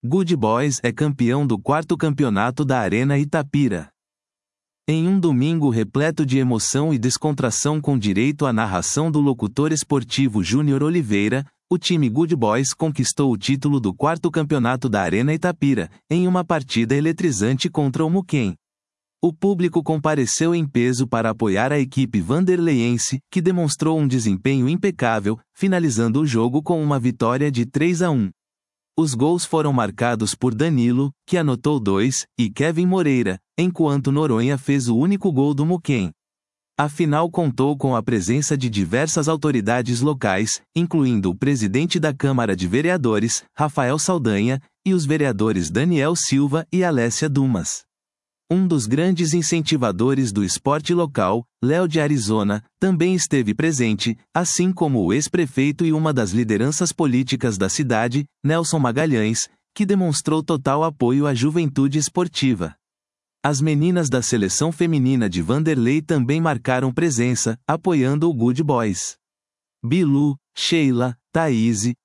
Good Boys é campeão do 4º campeonato da Arena Itapira. Em um domingo repleto de emoção e descontração com direito à narração do locutor esportivo Júnior Oliveira, o time Good Boys conquistou o título do 4º campeonato da Arena Itapira, em uma partida eletrizante contra o Muquem. O público compareceu em peso para apoiar a equipe vanderleiense, que demonstrou um desempenho impecável, finalizando o jogo com uma vitória de 3-1. Os gols foram marcados por Danilo, que anotou 2, e Kevin Moreira, enquanto Noronha fez o único gol do Muquem. A final contou com a presença de diversas autoridades locais, incluindo o presidente da Câmara de Vereadores, Rafael Saldanha, e os vereadores Daniel Silva e Alessia Dumas. Um dos grandes incentivadores do esporte local, Léo de Arizona, também esteve presente, assim como o ex-prefeito e uma das lideranças políticas da cidade, Nelson Magalhães, que demonstrou total apoio à juventude esportiva. As meninas da seleção feminina de Vanderlei também marcaram presença, apoiando o Good Boys. Bilu, Sheila, Thaíse,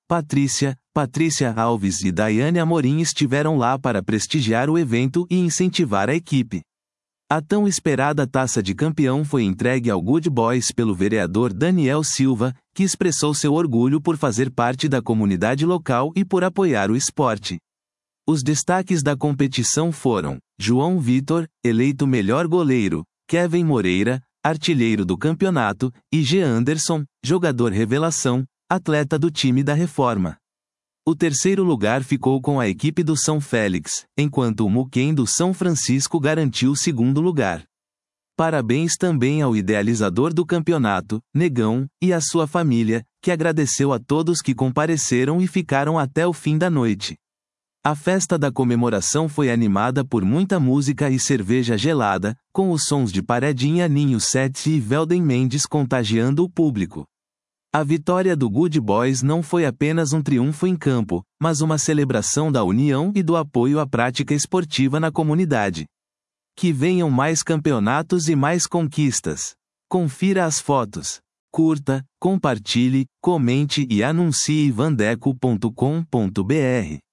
Patrícia Alves e Daiane Amorim estiveram lá para prestigiar o evento e incentivar a equipe. A tão esperada taça de campeão foi entregue ao Good Boys pelo vereador Daniel Silva, que expressou seu orgulho por fazer parte da comunidade local e por apoiar o esporte. Os destaques da competição foram: João Vitor, eleito melhor goleiro, Kevin Moreira, artilheiro do campeonato, e G. Anderson, jogador revelação, atleta do time da Reforma. O 3º lugar ficou com a equipe do São Félix, enquanto o Muquem do São Francisco garantiu o 2º lugar. Parabéns também ao idealizador do campeonato, Negão, e à sua família, que agradeceu a todos que compareceram e ficaram até o fim da noite. A festa da comemoração foi animada por muita música e cerveja gelada, com os sons de Paredinha Ninho 7 e Velden Mendes contagiando o público. A vitória do Good Boys não foi apenas um triunfo em campo, mas uma celebração da união e do apoio à prática esportiva na comunidade. Que venham mais campeonatos e mais conquistas. Confira as fotos. Curta, compartilhe, comente e anuncie vandeco.com.br.